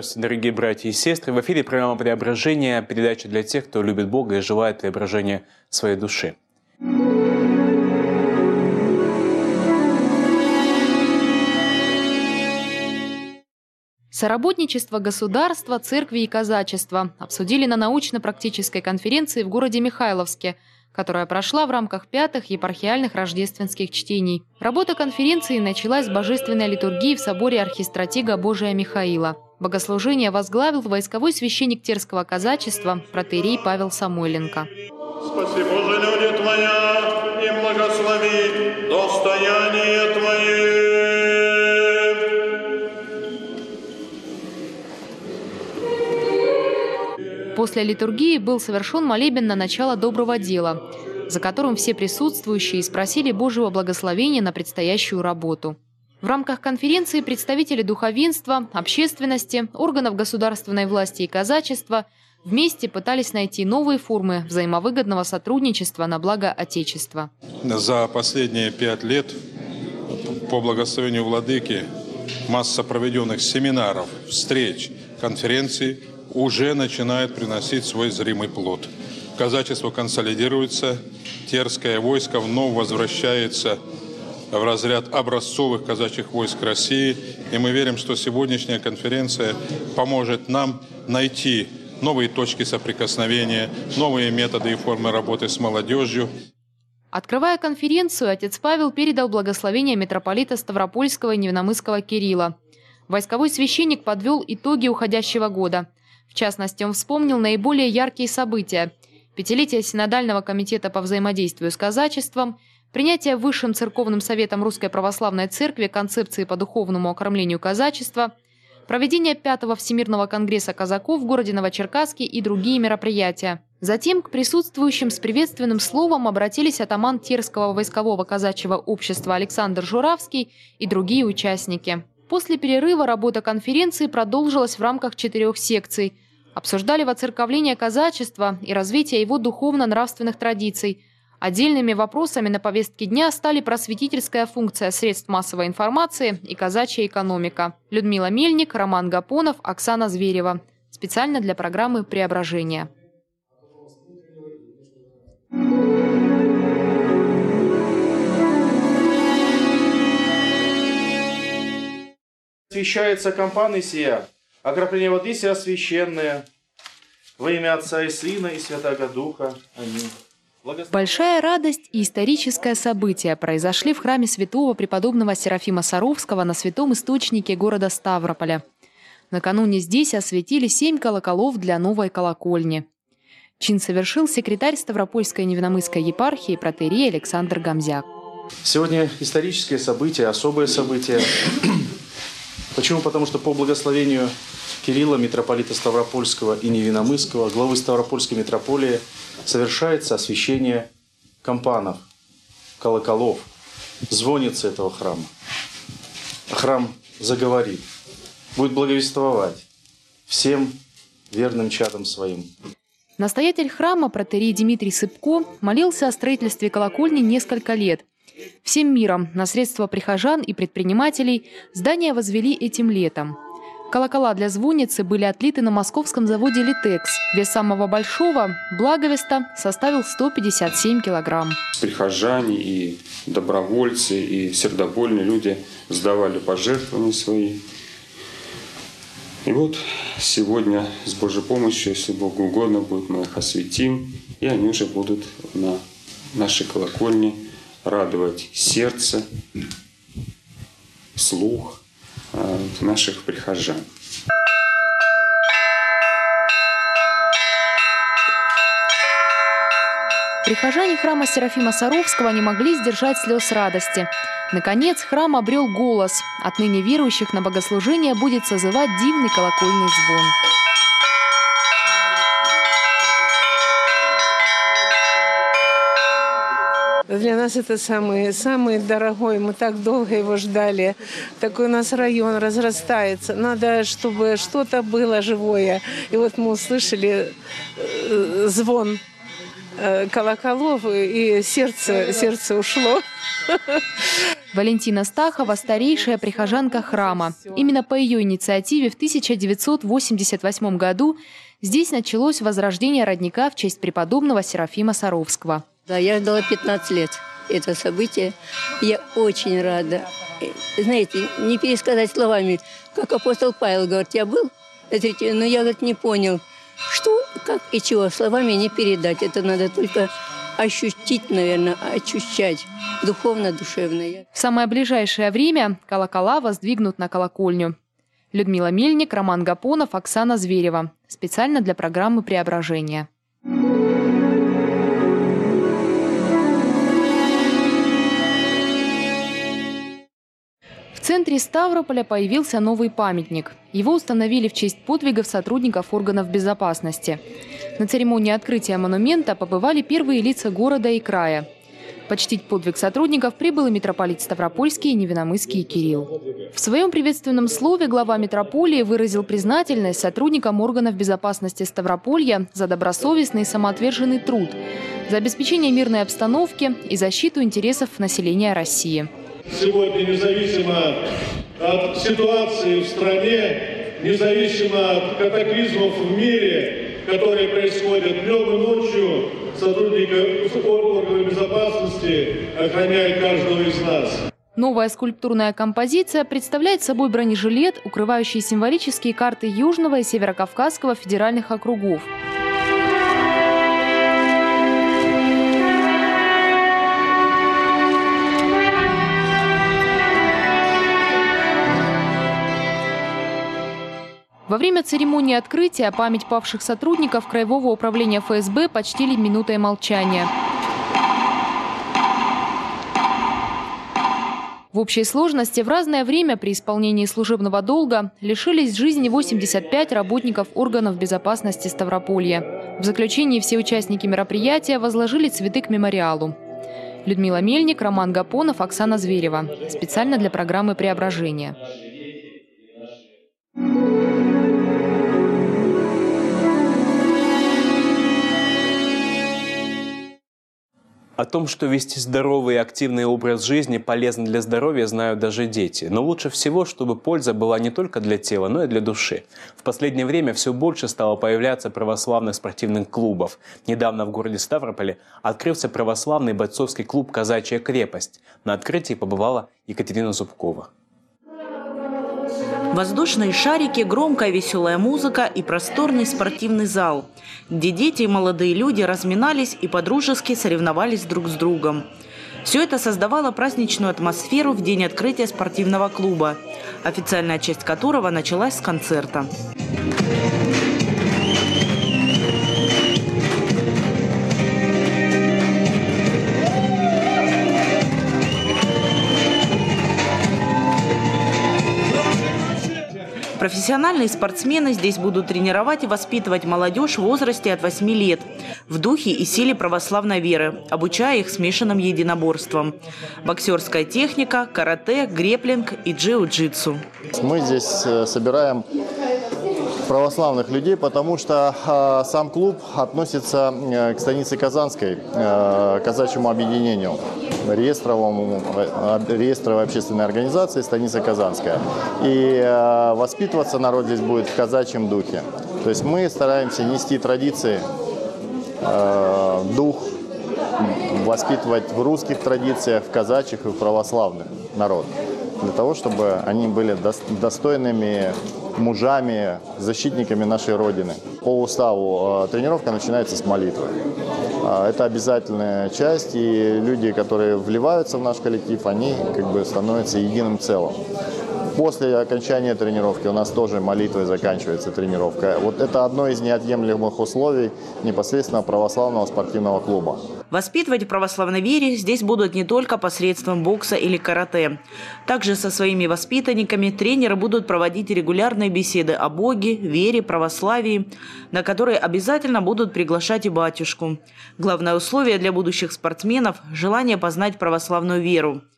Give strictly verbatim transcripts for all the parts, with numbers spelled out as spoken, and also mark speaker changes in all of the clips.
Speaker 1: Здравствуйте, дорогие братья и сестры. В эфире программа «Преображение», передача для тех, кто любит Бога и желает преображения своей души.
Speaker 2: Соработничество государства, церкви и казачества обсудили на научно-практической конференции в городе Михайловске, которая прошла в рамках пятых епархиальных рождественских чтений. Работа конференции началась с божественной литургии в соборе архистратига Божия Михаила. Богослужение возглавил войсковой священник Терского казачества протоиерей Павел Самойленко.
Speaker 3: Спаси, Боже, люди Твоя, и благослови достояние Твое.
Speaker 2: После литургии был совершен молебен на начало доброго дела, за которым все присутствующие спросили Божьего благословения на предстоящую работу. В рамках конференции представители духовенства, общественности, органов государственной власти и казачества вместе пытались найти новые формы взаимовыгодного сотрудничества на благо Отечества.
Speaker 4: За последние пять лет по благословению Владыки масса проведенных семинаров, встреч, конференций уже начинает приносить свой зримый плод. Казачество консолидируется, Терское войско вновь возвращается в разряд образцовых казачьих войск России. И мы верим, что сегодняшняя конференция поможет нам найти новые точки соприкосновения, новые методы и формы работы с молодежью.
Speaker 2: Открывая конференцию, отец Павел передал благословение митрополита Ставропольского и Невиномысского Кирилла. Войсковой священник подвел итоги уходящего года. В частности, он вспомнил наиболее яркие события: пятилетие Синодального комитета по взаимодействию с казачеством, принятие Высшим церковным советом Русской Православной Церкви концепции по духовному окормлению казачества, проведение пятого Всемирного конгресса казаков в городе Новочеркасске и другие мероприятия. Затем к присутствующим с приветственным словом обратились атаман Терского войскового казачьего общества Александр Журавский и другие участники. После перерыва работа конференции продолжилась в рамках четырех секций. Обсуждали воцерковление казачества и развитие его духовно-нравственных традиций. Отдельными вопросами на повестке дня стали просветительская функция средств массовой информации и казачья экономика. Людмила Мельник, Роман Гапонов, Оксана Зверева. Специально для программы «Преображение».
Speaker 5: Освящается компания сия, окропление воды сия священное, во имя Отца и Сына и Святаго Духа. Аминь. Благослов...
Speaker 2: Большая радость и историческое событие произошли в храме святого преподобного Серафима Саровского на святом источнике города Ставрополя. Накануне здесь осветили семь колоколов для новой колокольни. Чин совершил секретарь Ставропольской и Невиномысской епархии протоиерей Александр Гамзяк.
Speaker 5: Сегодня историческое событие, особое событие. Почему? Потому что по благословению Кирилла, митрополита Ставропольского и Невиномысского, главы Ставропольской митрополии, совершается освящение кампанов, колоколов, звонницы этого храма. Храм заговорит, будет благовествовать всем верным чадам своим.
Speaker 2: Настоятель храма протоиерей Дмитрий Сыпко молился о строительстве колокольни несколько лет. Всем миром на средства прихожан и предпринимателей здание возвели этим летом. Колокола для звонницы были отлиты на московском заводе «Литекс». Вес самого большого, благовеста, составил сто пятьдесят семь килограмм.
Speaker 6: Прихожане и добровольцы, и сердобольные люди сдавали пожертвования свои. И вот сегодня с Божьей помощью, если Богу угодно будет, мы их осветим, и они уже будут на нашей колокольне радовать сердце, слух наших прихожан.
Speaker 2: Прихожане храма Серафима Саровского не могли сдержать слез радости. Наконец, храм обрел голос. Отныне верующих на богослужение будет созывать дивный колокольный звон.
Speaker 7: Для нас это самый, самый дорогой. Мы так долго его ждали. Такой у нас район разрастается. Надо, чтобы что-то было живое. И вот мы услышали звон э, колоколов, и сердце, сердце ушло.
Speaker 2: Валентина Стахова – старейшая прихожанка храма. Именно по ее инициативе в тысяча девятьсот восемьдесят восьмом году здесь началось возрождение родника в честь преподобного Серафима Саровского.
Speaker 8: Да, я ждала пятнадцать лет этого события. Я очень рада. Знаете, не пересказать словами, как апостол Павел говорит, я был, но я говорит, не понял, что, как и чего, словами не передать. Это надо только ощутить, наверное, ощущать духовно-душевно.
Speaker 2: В самое ближайшее время колокола воздвигнут на колокольню. Людмила Мельник, Роман Гапонов, Оксана Зверева. Специально для программы «Преображение». В центре Ставрополя появился новый памятник. Его установили в честь подвигов сотрудников органов безопасности. На церемонии открытия монумента побывали первые лица города и края. Почтить подвиг сотрудников прибыл и митрополит Ставропольский и Невиномысский Кирилл. В своем приветственном слове глава митрополии выразил признательность сотрудникам органов безопасности Ставрополья за добросовестный и самоотверженный труд, за обеспечение мирной обстановки и защиту интересов населения России.
Speaker 9: Сегодня, независимо от ситуации в стране, независимо от катаклизмов в мире, которые происходят днем и ночью, сотрудники органов безопасности охраняют каждого из нас.
Speaker 2: Новая скульптурная композиция представляет собой бронежилет, укрывающий символические карты Южного и Северокавказского федеральных округов. Во время церемонии открытия память павших сотрудников Краевого управления эф эс бэ почтили минутой молчания. В общей сложности в разное время при исполнении служебного долга лишились жизни восемьдесят пять работников органов безопасности Ставрополья. В заключении все участники мероприятия возложили цветы к мемориалу. Людмила Мельник, Роман Гапонов, Оксана Зверева. Специально для программы «Преображение».
Speaker 1: О том, что вести здоровый и активный образ жизни полезен для здоровья, знают даже дети. Но лучше всего, чтобы польза была не только для тела, но и для души. В последнее время все больше стало появляться православных спортивных клубов. Недавно в городе Ставрополе открылся православный бойцовский клуб «Казачья крепость». На открытии побывала Екатерина Зубкова.
Speaker 10: Воздушные шарики, громкая веселая музыка и просторный спортивный зал, где дети и молодые люди разминались и подружески соревновались друг с другом. Все это создавало праздничную атмосферу в день открытия спортивного клуба, официальная часть которого началась с концерта. Профессиональные спортсмены здесь будут тренировать и воспитывать молодежь в возрасте от восьми лет в духе и силе православной веры, обучая их смешанным единоборствам. Боксерская техника, карате, греплинг и джиу-джитсу. Мы здесь собираем православных людей, потому что э, сам клуб относится э, к станице Казанской, э, казачьему объединению, реестровому, э, реестровой общественной организации станица Казанская. И э, воспитываться народ здесь будет в казачьем духе. То есть мы стараемся нести традиции, э, дух, воспитывать в русских традициях, в казачьих и в православных народ. Для того, чтобы они были достойными мужами, защитниками нашей Родины. По уставу тренировка начинается с молитвы. Это обязательная часть, и люди, которые вливаются в наш коллектив, они как бы становятся единым целым. После окончания тренировки у нас тоже молитвой заканчивается тренировка. Вот это одно из неотъемлемых условий непосредственно православного спортивного клуба. Воспитывать в православной вере здесь будут не только посредством бокса или карате. Также со своими воспитанниками тренеры будут проводить регулярные беседы о Боге, вере, православии, на которые обязательно будут приглашать и батюшку. Главное условие для будущих спортсменов – желание познать православную веру.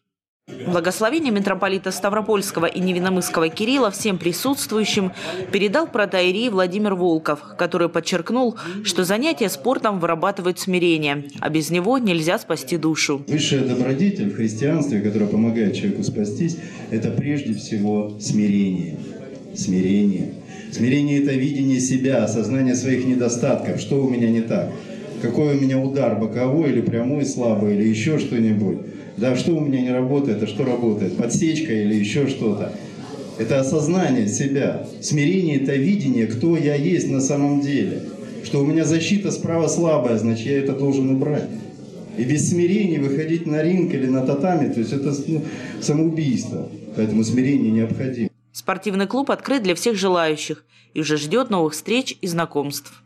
Speaker 10: Благословение митрополита Ставропольского и Невинномысского Кирилла всем присутствующим передал протоиерей Владимир Волков, который подчеркнул, что занятия спортом вырабатывают смирение, а без него нельзя спасти душу.
Speaker 11: Высшая добродетель в христианстве, которая помогает человеку спастись, это прежде всего смирение. Смирение. Смирение – это видение себя, осознание своих недостатков, что у меня не так, какой у меня удар, боковой или прямой, слабый, или еще что-нибудь. Да, что у меня не работает, а что работает, подсечка или еще что-то. Это осознание себя. Смирение – это видение, кто я есть на самом деле. Что у меня защита справа слабая, значит, я это должен убрать. И без смирения выходить на ринг или на татами, то есть это ну, самоубийство. Поэтому смирение необходимо.
Speaker 10: Спортивный клуб открыт для всех желающих и уже ждет новых встреч и знакомств.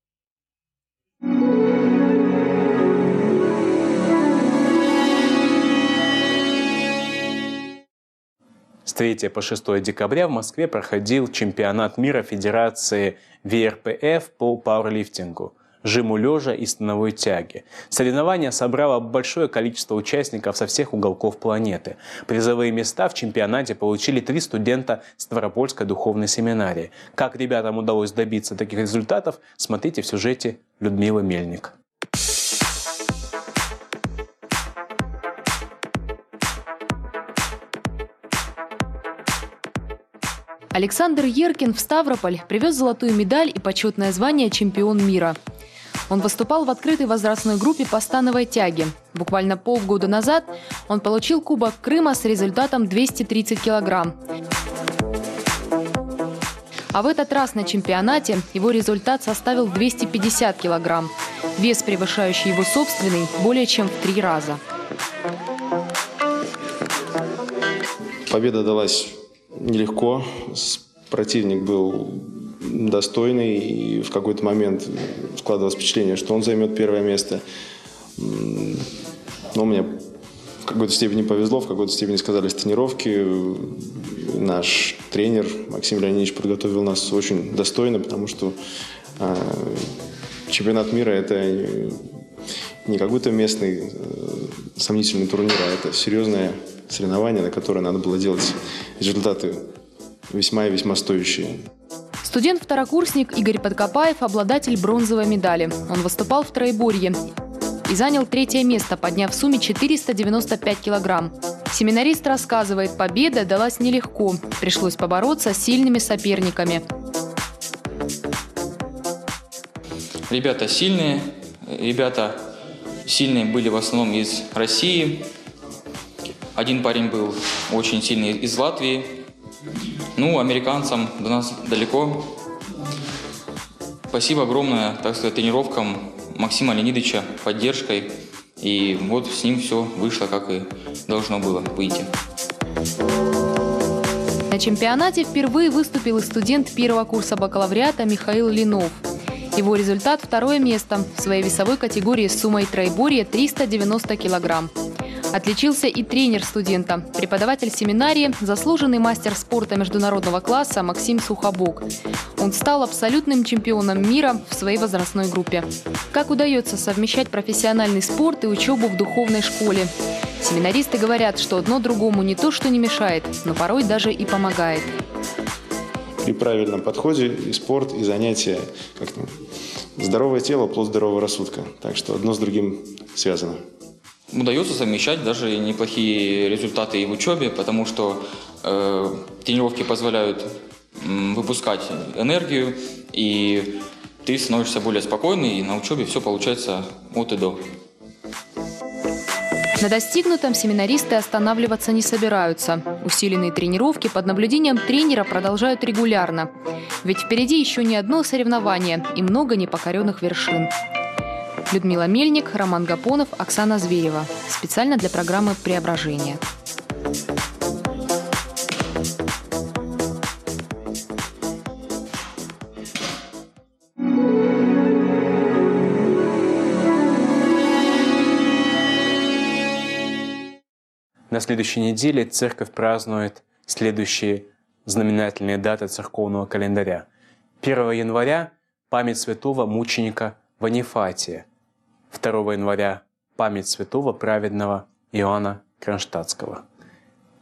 Speaker 1: С третьего по шестое декабря в Москве проходил чемпионат мира Федерации вэ эр пэ эф по пауэрлифтингу, жиму лежа и становой тяге. Соревнование собрало большое количество участников со всех уголков планеты. Призовые места в чемпионате получили три студента Ставропольской духовной семинарии. Как ребятам удалось добиться таких результатов, смотрите в сюжете Людмилы Мельник.
Speaker 2: Александр Еркин в Ставрополь привез золотую медаль и почетное звание «Чемпион мира». Он выступал в открытой возрастной группе по становой тяге. Буквально полгода назад он получил Кубок Крыма с результатом двести тридцать килограмм. А в этот раз на чемпионате его результат составил двести пятьдесят килограмм. Вес, превышающий его собственный, более чем в три раза.
Speaker 12: Победа далась нелегко. Противник был достойный, и в какой-то момент складывалось впечатление, что он займет первое место. Но мне в какой-то степени повезло, в какой-то степени сказались тренировки. Наш тренер Максим Леонидович подготовил нас очень достойно, потому что э, чемпионат мира – это не какой-то местный э, сомнительный турнир, а это серьезное соревнование, на которое надо было делать результаты весьма и весьма стоящие.
Speaker 2: Студент-второкурсник Игорь Подкопаев – обладатель бронзовой медали. Он выступал в троеборье и занял третье место, подняв в сумме четыреста девяносто пять килограмм. Семинарист рассказывает, победа далась нелегко. Пришлось побороться с сильными соперниками.
Speaker 13: Ребята сильные. Ребята сильные были в основном из России. Один парень был очень сильный из Латвии. Ну, американцам до нас далеко. Спасибо огромное, так сказать, тренировкам Максима Леонидовича, поддержкой. И вот с ним все вышло, как и должно было выйти.
Speaker 2: На чемпионате впервые выступил и студент первого курса бакалавриата Михаил Линов. Его результат – второе место в своей весовой категории с суммой троеборья триста девяносто килограмм. Отличился и тренер студента, преподаватель семинарии, заслуженный мастер спорта международного класса Максим Сухобок. Он стал абсолютным чемпионом мира в своей возрастной группе. Как удается совмещать профессиональный спорт и учебу в духовной школе? Семинаристы говорят, что одно другому не то что не мешает, но порой даже и помогает.
Speaker 12: При правильном подходе и спорт, и занятия, как там, здоровое тело, плод здорового рассудка. Так что одно с другим связано.
Speaker 13: Удается совмещать даже неплохие результаты и в учебе, потому что э, тренировки позволяют э, выпускать энергию, и ты становишься более спокойный, и на учебе все получается от и до.
Speaker 2: На достигнутом семинаристы останавливаться не собираются. Усиленные тренировки под наблюдением тренера продолжают регулярно. Ведь впереди еще не одно соревнование и много непокоренных вершин. Людмила Мельник, Роман Гапонов, Оксана Зверева. Специально для программы «Преображение».
Speaker 1: На следующей неделе церковь празднует следующие знаменательные даты церковного календаря. первого января – память святого мученика Ванифатия. второго января – память святого праведного Иоанна Кронштадтского.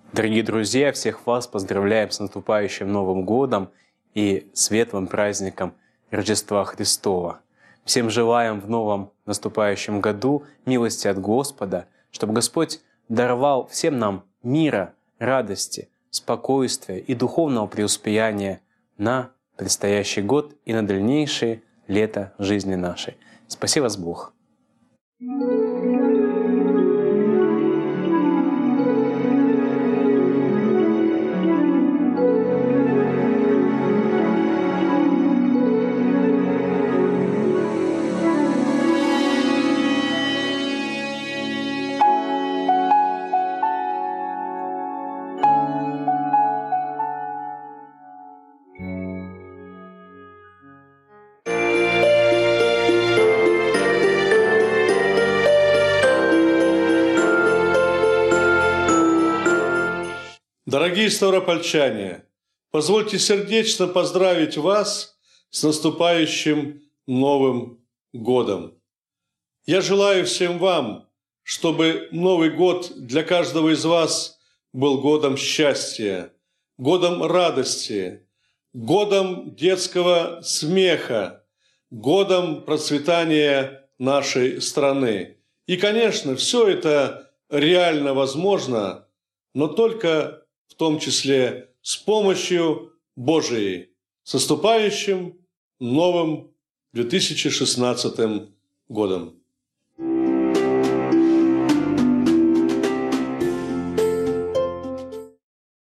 Speaker 1: Дорогие друзья, всех вас поздравляем с наступающим Новым годом и светлым праздником Рождества Христова. Всем желаем в новом наступающем году милости от Господа, чтобы Господь даровал всем нам мира, радости, спокойствия и духовного преуспеяния на предстоящий год и на дальнейшие лета жизни нашей. Спаси вас Бог!
Speaker 9: Дорогие ставропольчане, позвольте сердечно поздравить вас с наступающим Новым годом. Я желаю всем вам, чтобы Новый год для каждого из вас был годом счастья, годом радости, годом детского смеха, годом процветания нашей страны. И, конечно, все это реально возможно, но только в том числе с помощью Божией. С наступающим новым две тысячи шестнадцатым годом!